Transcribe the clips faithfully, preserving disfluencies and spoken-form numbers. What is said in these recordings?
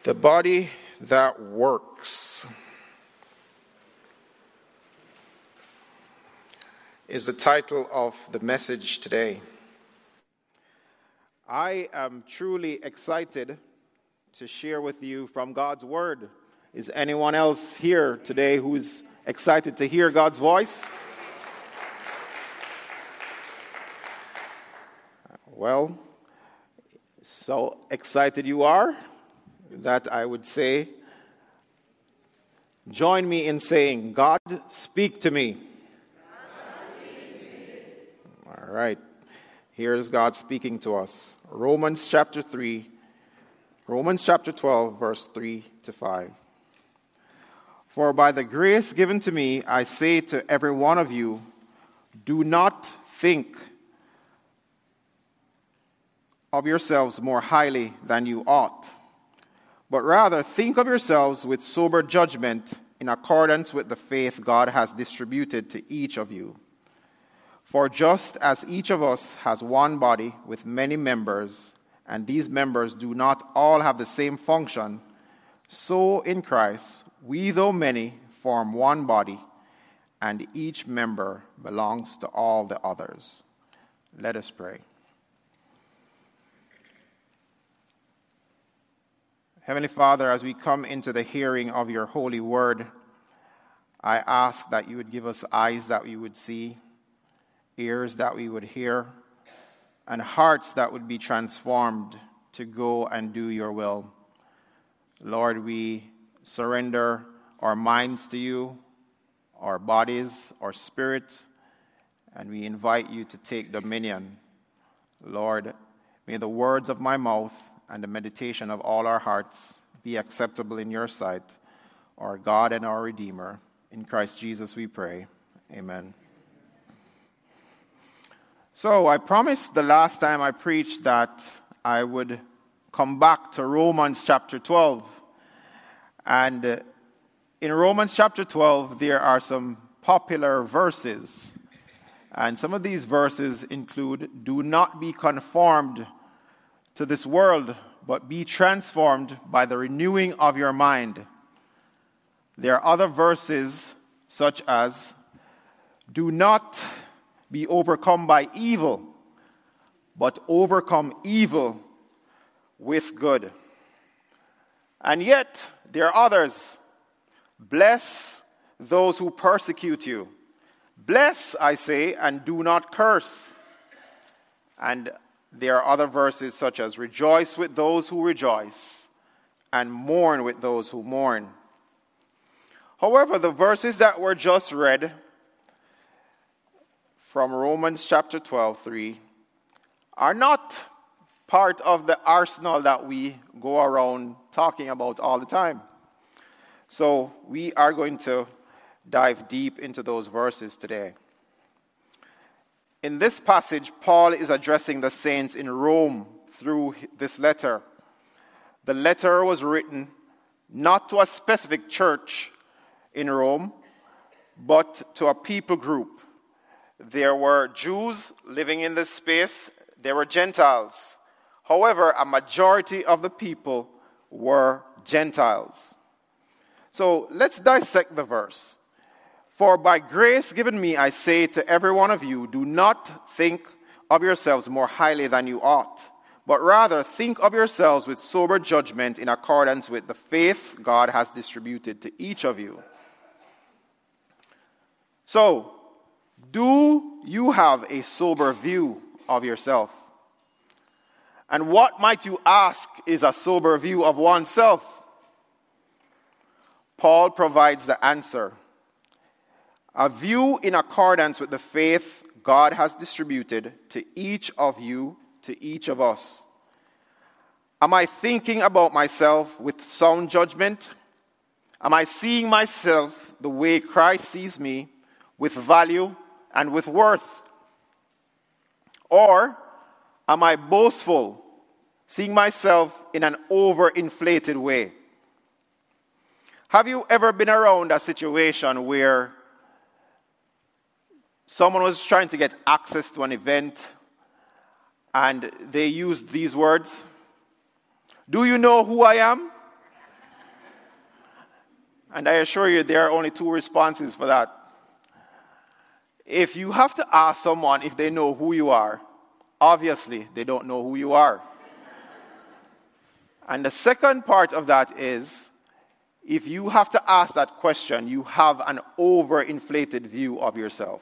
The body that works is the title of the message today. I am truly excited to share with you from God's Word. Is anyone else here today who's excited to hear God's voice? Well, so excited you are that I would say, join me in saying, God, speak to me. All right. Here's God speaking to us. Romans chapter three, Romans chapter twelve, verse three to five. For by the grace given to me, I say to every one of you, do not think of yourselves more highly than you ought, but rather think of yourselves with sober judgment in accordance with the faith God has distributed to each of you. For just as each of us has one body with many members, and these members do not all have the same function, so in Christ we, though many, form one body, and each member belongs to all the others. Let us pray. Heavenly Father, as we come into the hearing of your holy word, I ask that you would give us eyes that we would see, ears that we would hear, and hearts that would be transformed to go and do your will. Lord, we surrender our minds to you, our bodies, our spirits, and we invite you to take dominion. Lord, may the words of my mouth and the meditation of all our hearts be acceptable in your sight, our God and our Redeemer. In Christ Jesus we pray. Amen. So I promised the last time I preached that I would come back to Romans chapter twelve. And in Romans chapter twelve, there are some popular verses. And some of these verses include, do not be conformed to this world, but be transformed by the renewing of your mind. There are other verses such as, do not be overcome by evil, but overcome evil with good. And yet, there are others. Bless those who persecute you. Bless, I say, and do not curse. And there are other verses such as, rejoice with those who rejoice, and mourn with those who mourn. However, the verses that were just read from Romans chapter twelve, three, are not part of the arsenal that we go around talking about all the time. So we are going to dive deep into those verses today. In this passage, Paul is addressing the saints in Rome through this letter. The letter was written not to a specific church in Rome, but to a people group. There were Jews living in this space. There were Gentiles. However, a majority of the people were Gentiles. So let's dissect the verse. For by grace given me, I say to every one of you, do not think of yourselves more highly than you ought, but rather think of yourselves with sober judgment in accordance with the faith God has distributed to each of you. So, do you have a sober view of yourself? And what might you ask is a sober view of oneself? Paul provides the answer. A view in accordance with the faith God has distributed to each of you, to each of us. Am I thinking about myself with sound judgment? Am I seeing myself the way Christ sees me, with value and with worth? Or am I boastful, seeing myself in an overinflated way? Have you ever been around a situation where someone was trying to get access to an event and they used these words? Do you know who I am? And I assure you, there are only two responses for that. If you have to ask someone if they know who you are, obviously they don't know who you are. And the second part of that is, if you have to ask that question, you have an overinflated view of yourself.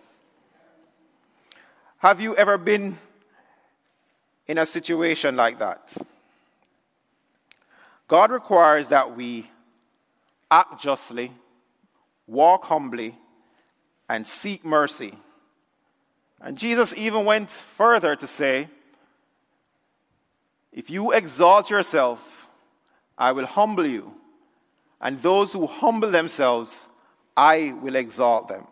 Have you ever been in a situation like that? God requires that we act justly, walk humbly, and seek mercy. And Jesus even went further to say, if you exalt yourself, I will humble you. And those who humble themselves, I will exalt them.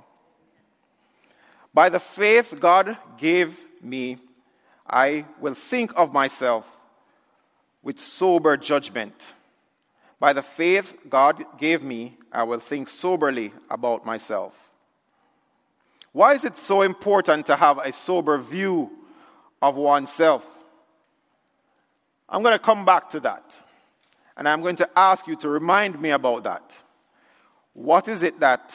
By the faith God gave me, I will think of myself with sober judgment. By the faith God gave me, I will think soberly about myself. Why is it so important to have a sober view of oneself? I'm going to come back to that. And I'm going to ask you to remind me about that. What is it that,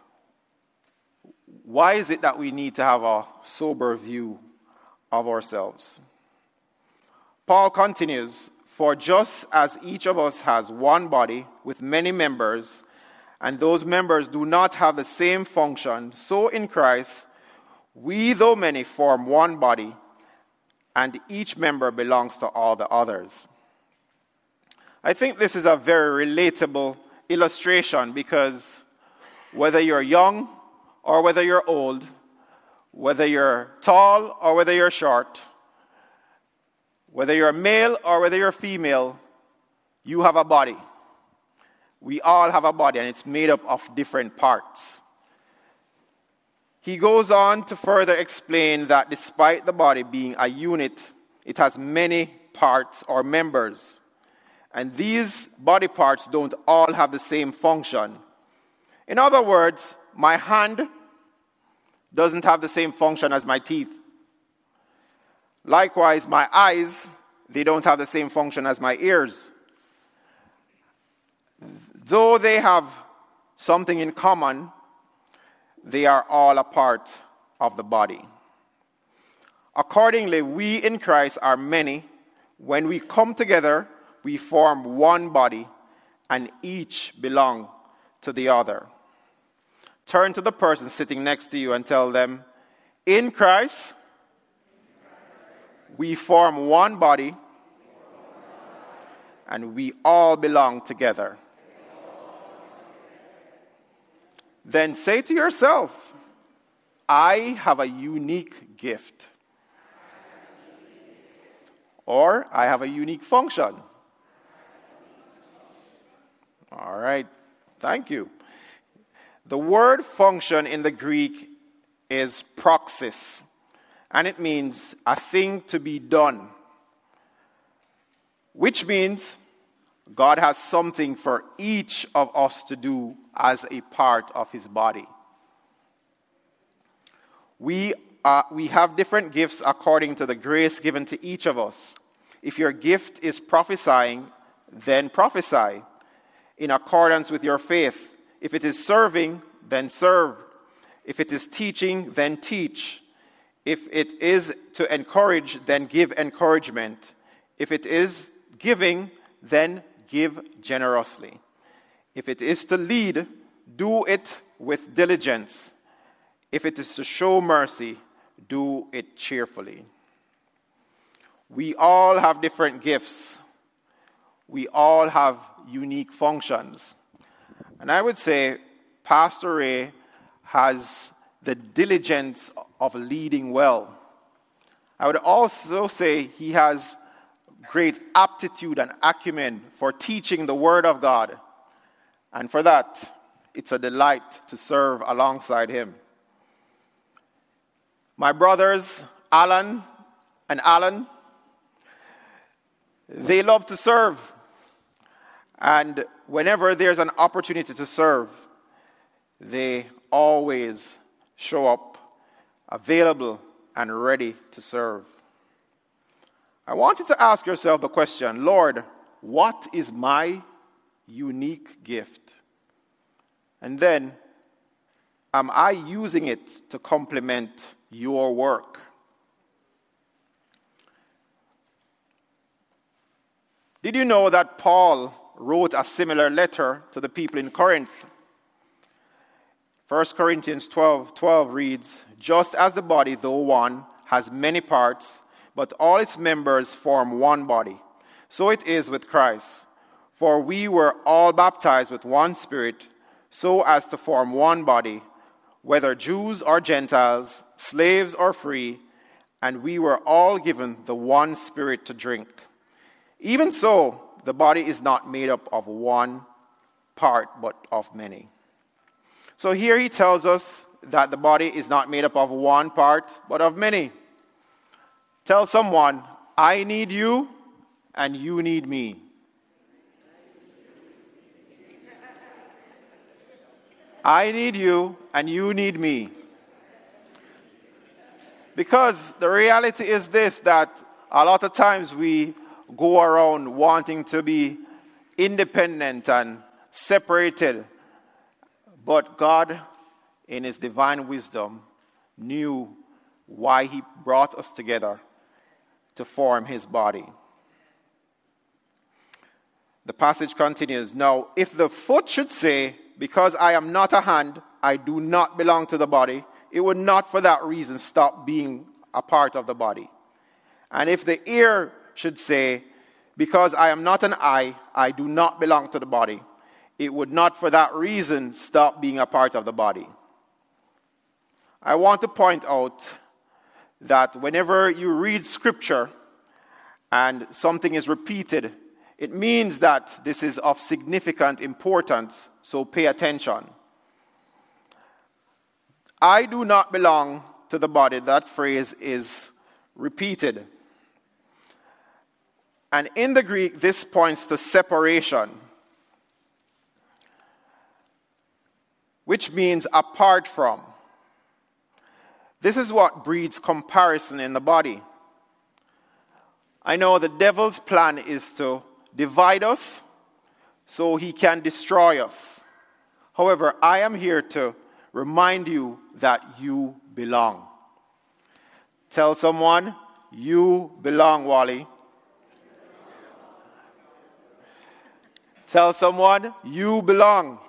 why is it that we need to have a sober view of ourselves? Paul continues, for just as each of us has one body with many members, and those members do not have the same function, so in Christ, we, though many, form one body, and each member belongs to all the others. I think this is a very relatable illustration because whether you're young or whether you're old, whether you're tall or whether you're short, whether you're male or whether you're female, you have a body. We all have a body, and it's made up of different parts. He goes on to further explain that despite the body being a unit, it has many parts or members. And these body parts don't all have the same function. In other words, my hand doesn't have the same function as my teeth. Likewise, my eyes, they don't have the same function as my ears. Though they have something in common, they are all a part of the body. Accordingly, we in Christ are many. When we come together, we form one body, and each belong to the other. Turn to the person sitting next to you and tell them, in Christ, we form one body, and we all belong together. Then say to yourself, I have a unique gift. Or I have a unique function. All right, thank you. The word function in the Greek is praxis, and it means a thing to be done, which means God has something for each of us to do as a part of his body. We, uh, we have different gifts according to the grace given to each of us. If your gift is prophesying, then prophesy in accordance with your faith. If it is serving, then serve. If it is teaching, then teach. If it is to encourage, then give encouragement. If it is giving, then give generously. If it is to lead, do it with diligence. If it is to show mercy, do it cheerfully. We all have different gifts. We all have unique functions. And I would say Pastor Ray has the diligence of leading well. I would also say he has great aptitude and acumen for teaching the Word of God. And for that, it's a delight to serve alongside him. My brothers, Alan and Alan, they love to serve. And whenever there's an opportunity to serve, they always show up available and ready to serve. I want you to ask yourself the question, Lord, what is my unique gift? And then, am I using it to complement your work? Did you know that Paul wrote a similar letter to the people in Corinth? First Corinthians twelve twelve reads, "Just as the body, though one, has many parts, but all its members form one body, so it is with Christ. For we were all baptized with one Spirit, so as to form one body, whether Jews or Gentiles, slaves or free, and we were all given the one Spirit to drink. Even so, the body is not made up of one part, but of many." So here he tells us that the body is not made up of one part, but of many. Tell someone, I need you, and you need me. I need you, and you need me. Because the reality is this, that a lot of times we go around wanting to be independent and separated. But God, in his divine wisdom, knew why he brought us together to form his body. The passage continues, "Now, if the foot should say, 'Because I am not a hand, I do not belong to the body,' it would not for that reason stop being a part of the body. And if the ear should say, 'Because I am not an eye, I do not belong to the body,' it would not for that reason stop being a part of the body." I want to point out that whenever you read scripture and something is repeated, it means that this is of significant importance, so pay attention. I do not belong to the body, that phrase is repeated. And in the Greek, this points to separation, which means apart from. This is what breeds comparison in the body. I know the devil's plan is to divide us so he can destroy us. However, I am here to remind you that you belong. Tell someone, you belong, Wally. Tell someone, you belong.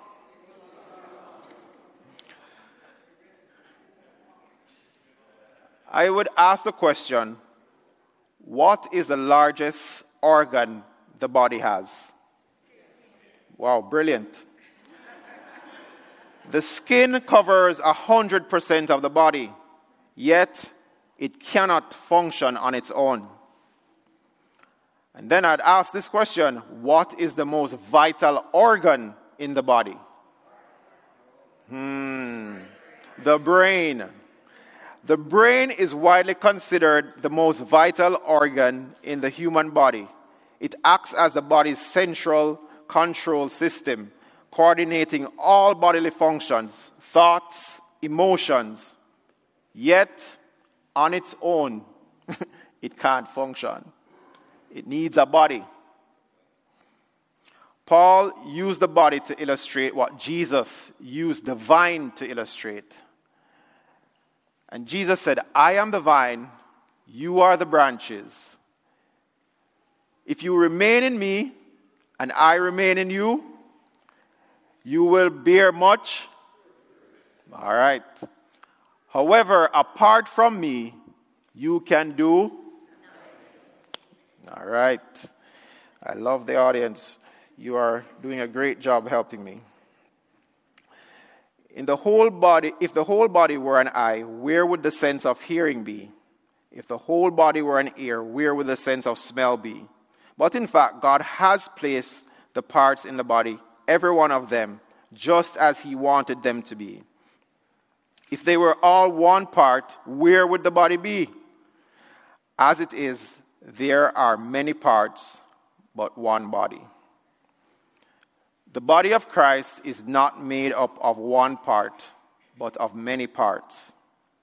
I would ask the question, what is the largest organ the body has? Wow, brilliant. The skin covers one hundred percent of the body, yet it cannot function on its own. And then I'd ask this question, what is the most vital organ in the body? Hmm, the brain. The brain is widely considered the most vital organ in the human body. It acts as the body's central control system, coordinating all bodily functions, thoughts, emotions. Yet, on its own, it can't function. It needs a body. Paul used the body to illustrate what Jesus used the vine to illustrate. And Jesus said, I am the vine, you are the branches. If you remain in me, and I remain in you, you will bear much. All right. However, apart from me, you can do. All right. I love the audience. You are doing a great job helping me. In the whole body, if the whole body were an eye, where would the sense of hearing be? If the whole body were an ear, where would the sense of smell be? But in fact, God has placed the parts in the body, every one of them, just as he wanted them to be. If they were all one part, where would the body be? As it is, there are many parts, but one body. The body of Christ is not made up of one part, but of many parts.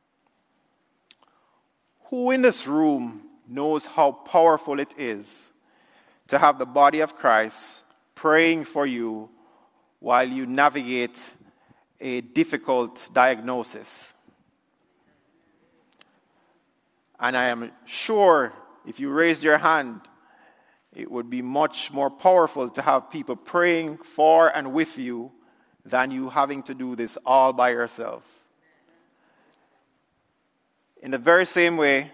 Who in this room knows how powerful it is to have the body of Christ praying for you while you navigate a difficult diagnosis. And I am sure if you raised your hand, it would be much more powerful to have people praying for and with you than you having to do this all by yourself. In the very same way,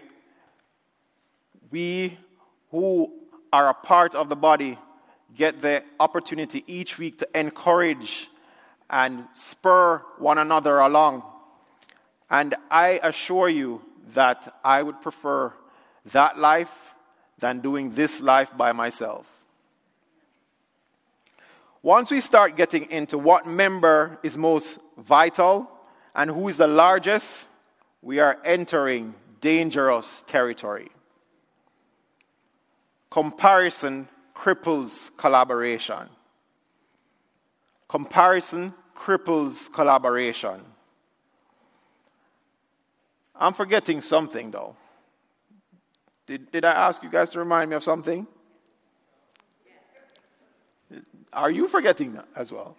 we who are a part of the body get the opportunity each week to encourage and spur one another along. And I assure you that I would prefer that life than doing this life by myself. Once we start getting into what member is most vital and who is the largest, we are entering dangerous territory. Comparison cripples collaboration. Comparison cripples collaboration. I'm forgetting something, though. Did, did I ask you guys to remind me of something? Are you forgetting that as well?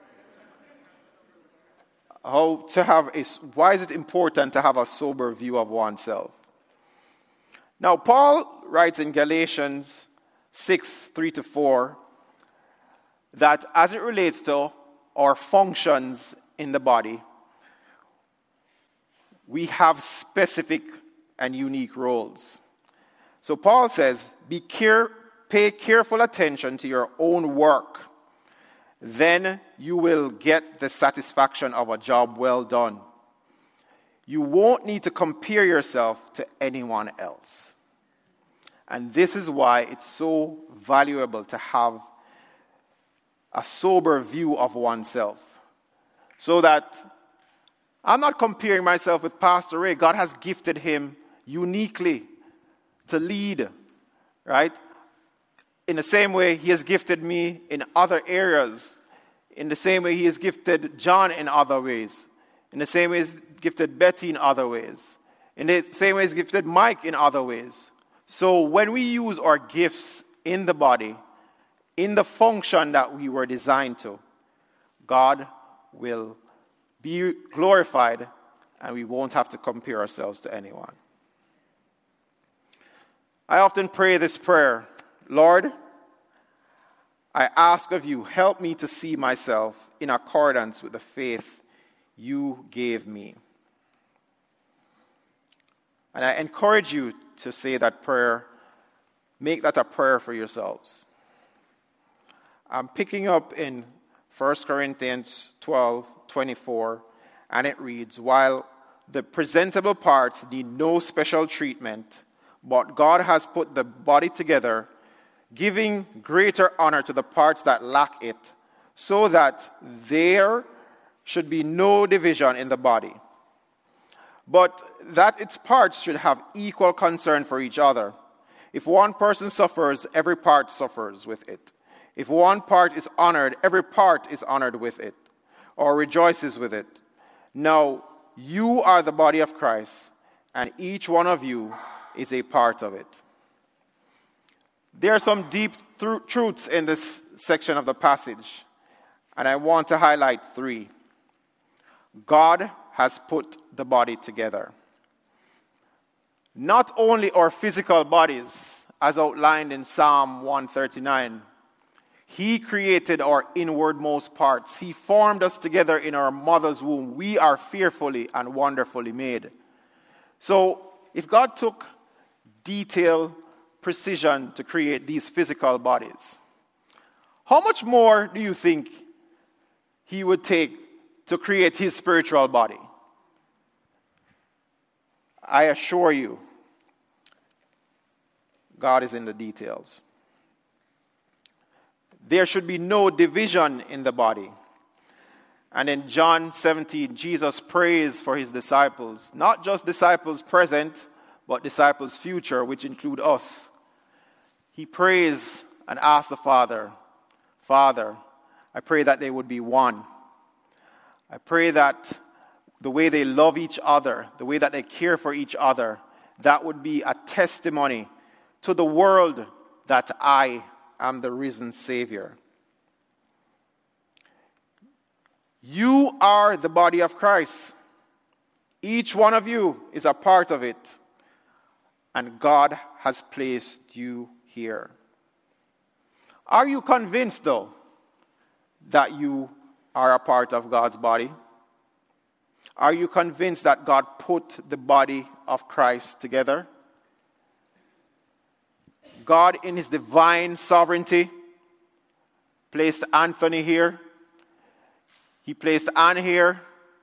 How to have a, why is it important to have a sober view of oneself? Now, Paul writes in Galatians six, three to four, that as it relates to our functions in the body, we have specific and unique roles. So Paul says, Be care, pay careful attention to your own work. Then you will get the satisfaction of a job well done. You won't need to compare yourself to anyone else. And this is why it's so valuable to have a sober view of oneself. So that I'm not comparing myself with Pastor Ray. God has gifted him uniquely to lead, right? In the same way, he has gifted me in other areas. In the same way, he has gifted John in other ways. In the same way, he's gifted Betty in other ways. In the same way, he's gifted Mike in other ways. So when we use our gifts in the body, in the function that we were designed to, God will be glorified and we won't have to compare ourselves to anyone. I often pray this prayer, Lord, I ask of you, help me to see myself in accordance with the faith you gave me. And I encourage you to say that prayer, make that a prayer for yourselves. I'm picking up in First Corinthians twelve twenty-four, and it reads, While the presentable parts need no special treatment, but God has put the body together, giving greater honor to the parts that lack it, so that there should be no division in the body, but that its parts should have equal concern for each other. If one person suffers, every part suffers with it. If one part is honored, every part is honored with it, or rejoices with it. Now, you are the body of Christ, and each one of you is a part of it. There are some deep th- truths in this section of the passage, and I want to highlight three. God has put the body together. Not only our physical bodies, as outlined in Psalm one thirty-nine, He created our inwardmost parts. He formed us together in our mother's womb. We are fearfully and wonderfully made. So, if God took detail, precision to create these physical bodies, how much more do you think He would take to create His spiritual body? I assure you, God is in the details. There should be no division in the body. And in John seventeen, Jesus prays for His disciples, not just disciples present, but disciples future, which include us. He prays and asks the Father, Father, I pray that they would be one. I pray that the way they love each other, the way that they care for each other, that would be a testimony to the world that I am the risen Savior. You are the body of Christ. Each one of you is a part of it. And God has placed you here. Are you convinced, though, that you are a part of God's body? Are you convinced that God put the body of Christ together? God, in his divine sovereignty, placed Anthony here. He placed Anne here.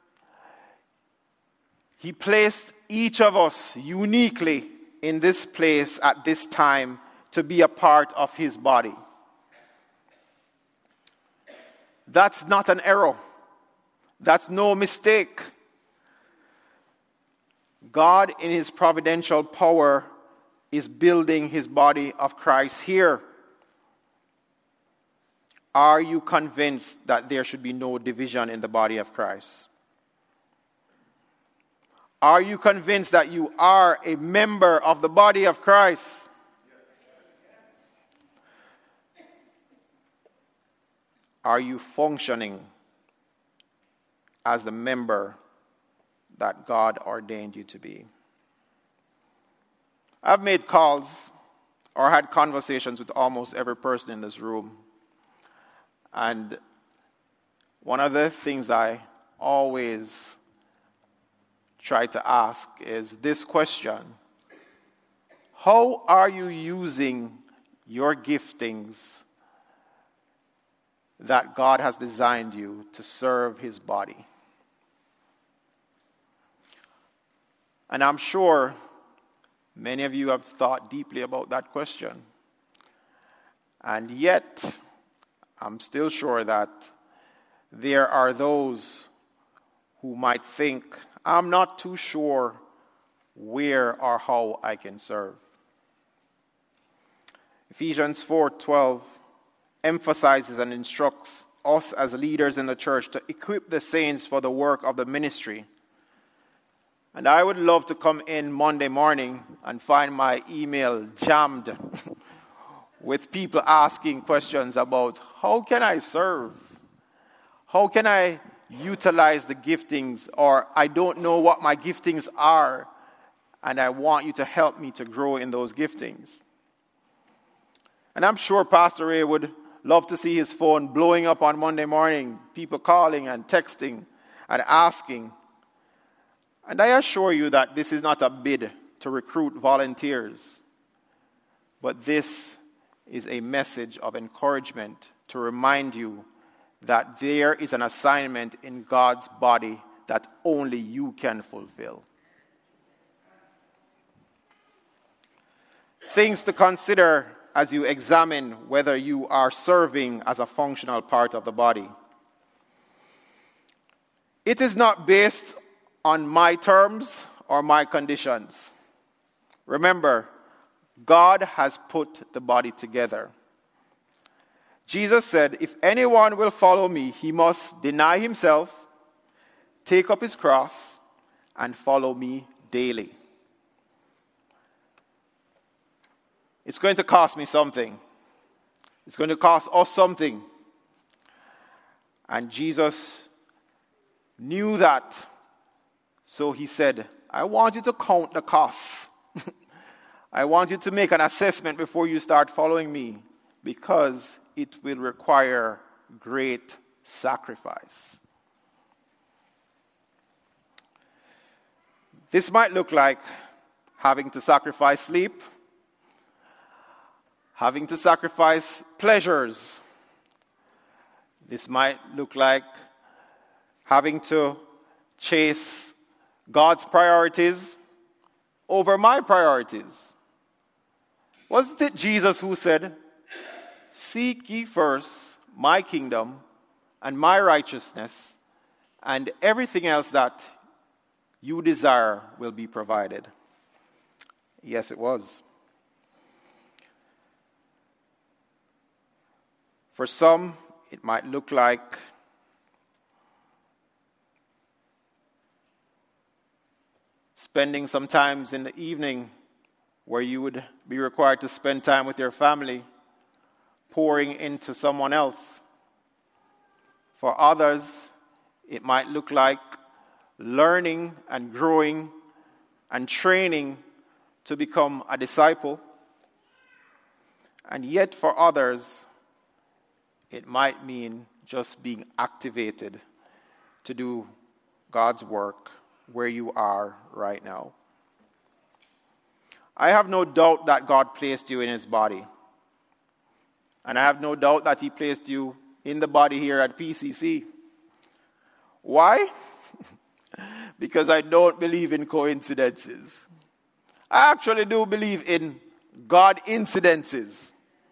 He placed each of us uniquely in this place at this time to be a part of his body. That's not an error. That's no mistake. God, in his providential power, is building his body of Christ here. Are you convinced that there should be no division in the body of Christ? Are you convinced that you are a member of the body of Christ? Are you functioning as the member that God ordained you to be? I've made calls or had conversations with almost every person in this room. And one of the things I always try to ask is this question: how are you using your giftings that God has designed you to serve his body? And I'm sure many of you have thought deeply about that question. And yet, I'm still sure that there are those who might think, I'm not too sure where or how I can serve. Ephesians four twelve emphasizes and instructs us as leaders in the church to equip the saints for the work of the ministry. And I would love to come in Monday morning and find my email jammed with people asking questions about how can I serve? How can I utilize the giftings? Or I don't know what my giftings are, and I want you to help me to grow in those giftings. And I'm sure Pastor Ray would love to see his phone blowing up on Monday morning, people calling and texting and asking. And I assure you that this is not a bid to recruit volunteers, but this is a message of encouragement to remind you that there is an assignment in God's body that only you can fulfill. Things to consider as you examine whether you are serving as a functional part of the body. It is not based on my terms or my conditions. Remember, God has put the body together. Jesus said, if anyone will follow me, he must deny himself, take up his cross, and follow me daily. It's going to cost me something. It's going to cost us something. And Jesus knew that. So he said, I want you to count the costs. I want you to make an assessment before you start following me, because it will require great sacrifice. This might look like having to sacrifice sleep, having to sacrifice pleasures. This might look like having to chase God's priorities over my priorities. Wasn't it Jesus who said, seek ye first my kingdom and my righteousness, and everything else that you desire will be provided? Yes, it was. For some, it might look like spending some times in the evening where you would be required to spend time with your family, pouring into someone else. For others, It might look like learning and growing and training to become a disciple. And yet for others, it might mean just being activated to do God's work where you are right now. I have no doubt that God placed you in his body. And I have no doubt that he placed you in the body here at P C C. Why? Because I don't believe in coincidences. I actually do believe in God incidences.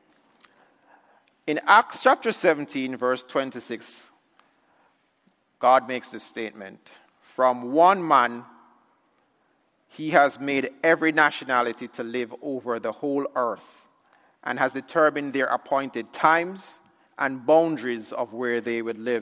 In Acts chapter seventeen, verse twenty-six, God makes this statement. From one man, he has made every nationality to live over the whole earth and has determined their appointed times and boundaries of where they would live,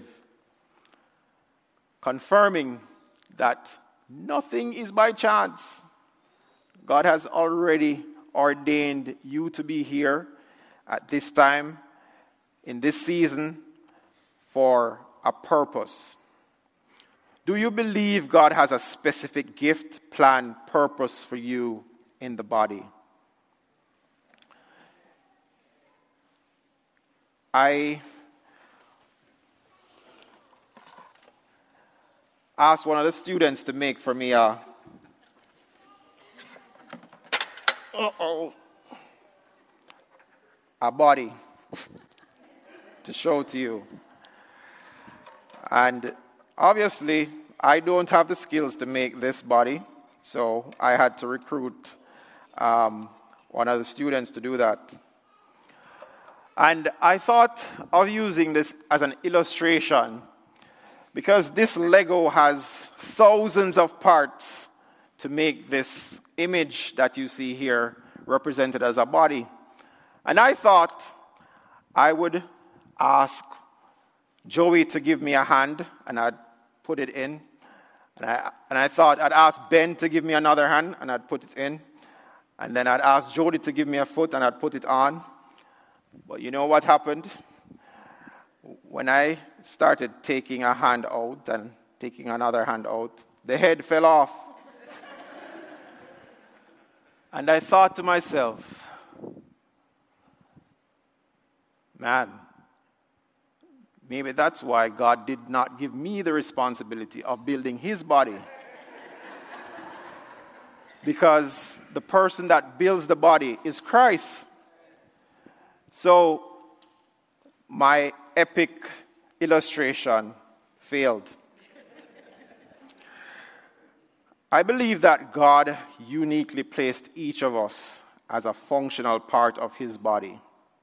confirming that nothing is by chance. God has already ordained you to be here at this time, in this season, for a purpose. Do you believe God has a specific gift, plan, purpose for you in the body? I asked one of the students to make for me a uh-oh, a body to show to you. And obviously, I don't have the skills to make this body, so I had to recruit um, one of the students to do that. And I thought of using this as an illustration because this Lego has thousands of parts to make this image that you see here represented as a body. And I thought I would ask Joey to give me a hand, and I'd put it in. And I, and I thought I'd ask Ben to give me another hand, and I'd put it in. And then I'd ask Jody to give me a foot, and I'd put it on. But you know what happened? When I started taking a hand out and taking another hand out, the head fell off. And I thought to myself, man, maybe that's why God did not give me the responsibility of building his body. Because the person that builds the body is Christ. So my epic illustration failed. I believe that God uniquely placed each of us as a functional part of his body.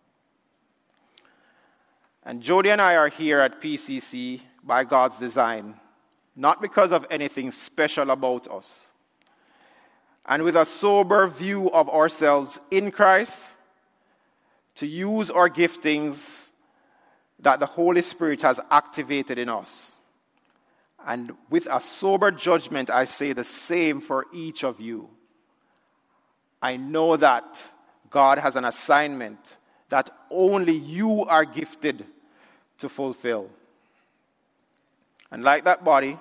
And Jody and I are here at P C C by God's design, not because of anything special about us. And with a sober view of ourselves in Christ, to use our giftings that the Holy Spirit has activated in us. And with a sober judgment, I say the same for each of you. I know that God has an assignment that only you are gifted to fulfill. And like that body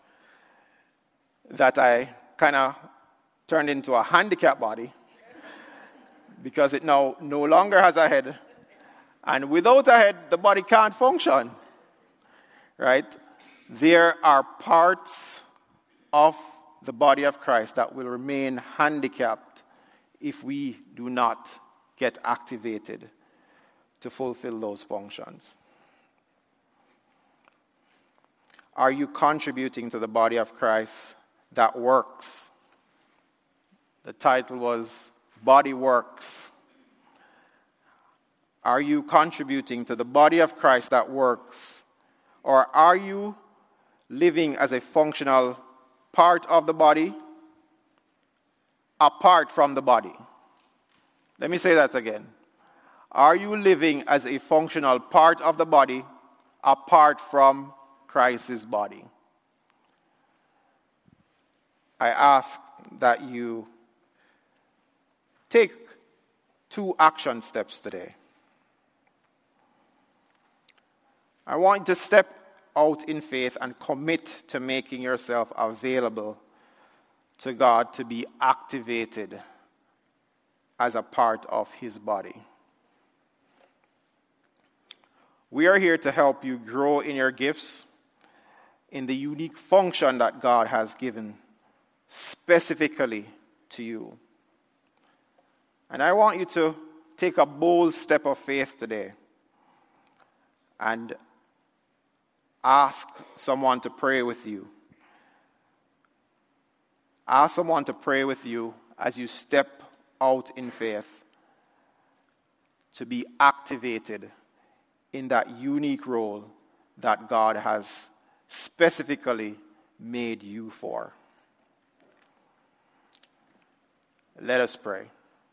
that I kind of turned into a handicap body because it now no longer has a head. And without a head, the body can't function. Right? There are parts of the body of Christ that will remain handicapped if we do not get activated to fulfill those functions. Are you contributing to the body of Christ that works? The title was Body Works. Are you contributing to the body of Christ that works? Or are you living as a functional part of the body apart from the body? Let me say that again. Are you living as a functional part of the body apart from Christ's body? I ask that you take two action steps today. I want you to step out in faith and commit to making yourself available to God to be activated as a part of his body. We are here to help you grow in your gifts, in the unique function that God has given specifically to you. And I want you to take a bold step of faith today and ask someone to pray with you. Ask someone to pray with you as you step out in faith to be activated in that unique role that God has specifically made you for. Let us pray.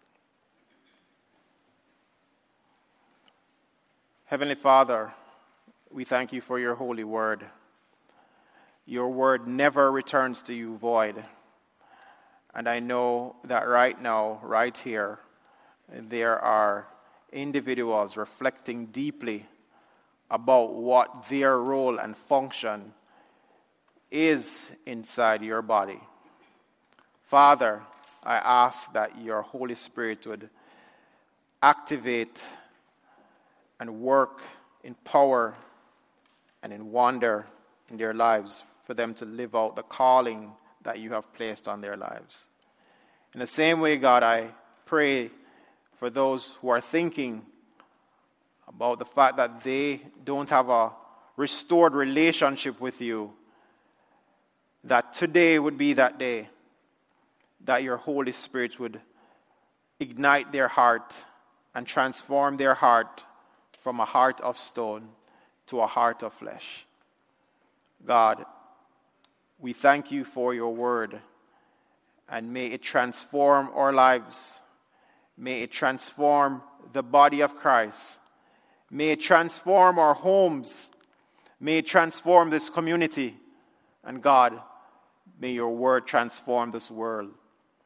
Heavenly Father, we thank you for your holy word. Your word never returns to you void. And I know that right now, right here, there are individuals reflecting deeply about what their role and function is inside your body. Father, I ask that your Holy Spirit would activate and work in power and in wonder in their lives for them to live out the calling that you have placed on their lives. In the same way, God, I pray for those who are thinking about the fact that they don't have a restored relationship with you, that today would be that day that your Holy Spirit would ignite their heart and transform their heart from a heart of stone to a heart of flesh. God, we thank you for your word, and may it transform our lives. May it transform the body of Christ. May it transform our homes. May it transform this community. And God, may your word transform this world.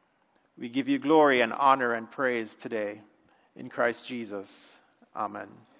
We give you glory and honor and praise today. In Christ Jesus. Amen.